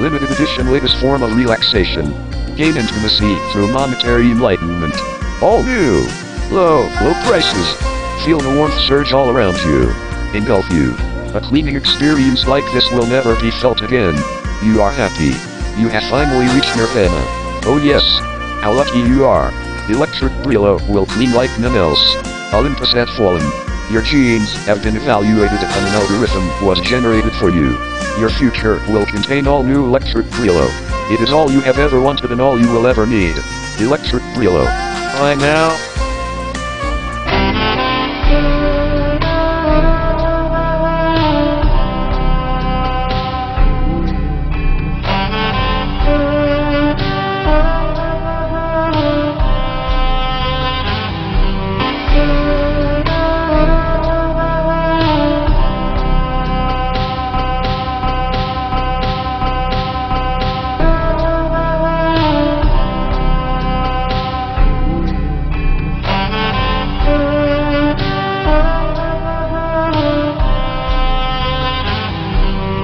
Limited edition latest form of relaxation. Gain intimacy through monetary enlightenment. All new. Low prices. Feel the warmth surge all around you. Engulf you. A cleaning experience like this will never be felt again. You are happy. You have finally reached nirvana. Oh yes. How lucky you are. Electric Brillo will clean like none else. Olympus has fallen. Your genes have been evaluated and an algorithm was generated for you. Your future will contain all new Electric Brillo. It is all you have ever wanted and all you will ever need. Electric Brillo. Buy now.